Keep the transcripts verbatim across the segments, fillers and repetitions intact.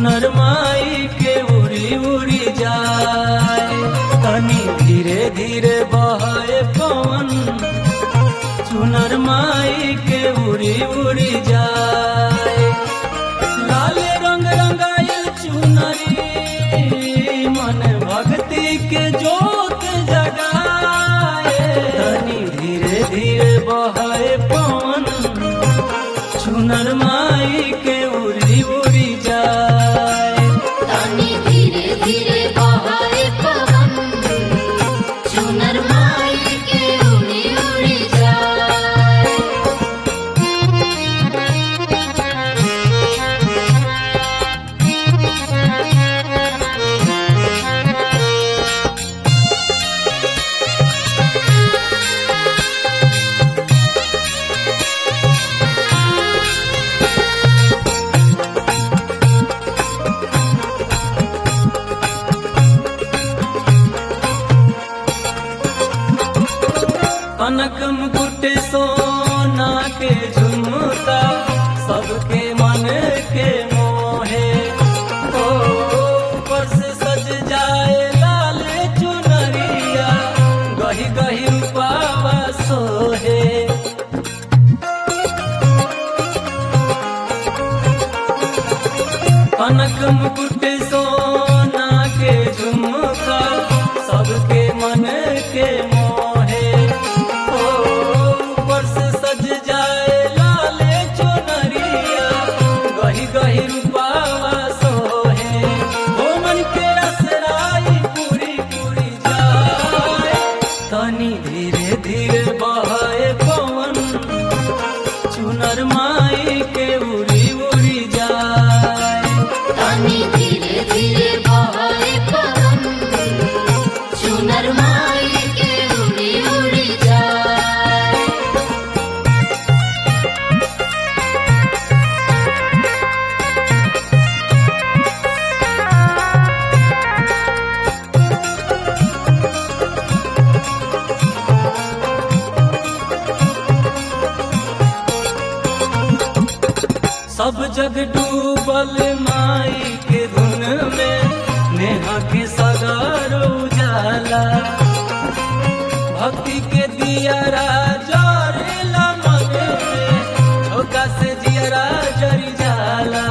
चुनर माई के उड़ी उड़ी जाए, तनी धीरे धीरे बहे पवन, चुनर माई के उड़ी उड़ी जाए। लाल रंग रंगाइल चुनरी मन भक्ति के जोत जगाए, तनी धीरे धीरे बहे पवन, चुनर माई के उड़ी उड़ी जाए। तनी धीरे धीरे बहे पवन, चुनर माई के उड़ी उड़ी जाए। कनक मुकुट सोना के झुमका सबके मन के मोहे, ओ ऊपर से सज जाए लाल चुनरिया, गही गही रूपावा सोहे। कनक मुकुट सोना के झुमका सबके मन के मोहे, ओ ऊपर से सज जाए लाल चुनरिया, गही गही रूपावा सोहे। ओ मन के असराई पूरी पूरी जाए, तनी धीरे धीरे बहे पवन, चुनर माई के उड़ी उड़ी जाए। तनी धीरे धीरे बहे पवन, चुनर माई के उड़ी उड़ी जाए। सब जग डूबल माई के धुन में, नेहा के सगार उजाला, भक्ति के दियारा जरेला मन में, झोंका से जियरा जरी जाला।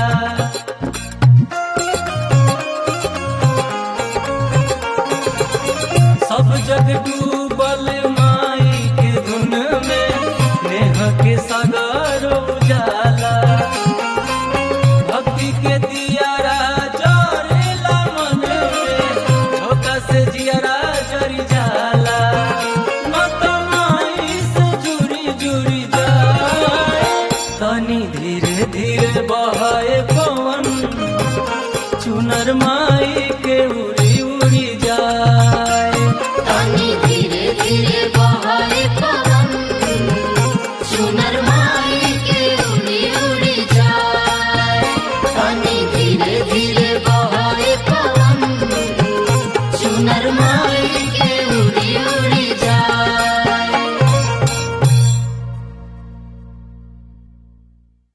सब जग डूबल माई के धुन में, नेहा के सगार उजाला, भक्ति के दियारा जरेला मन में, झोंका से जियरा जरी जाला। माता माई से जुड़ी जुड़ी जाए, तनी धीरे धीरे बहे पवन, चुनर माई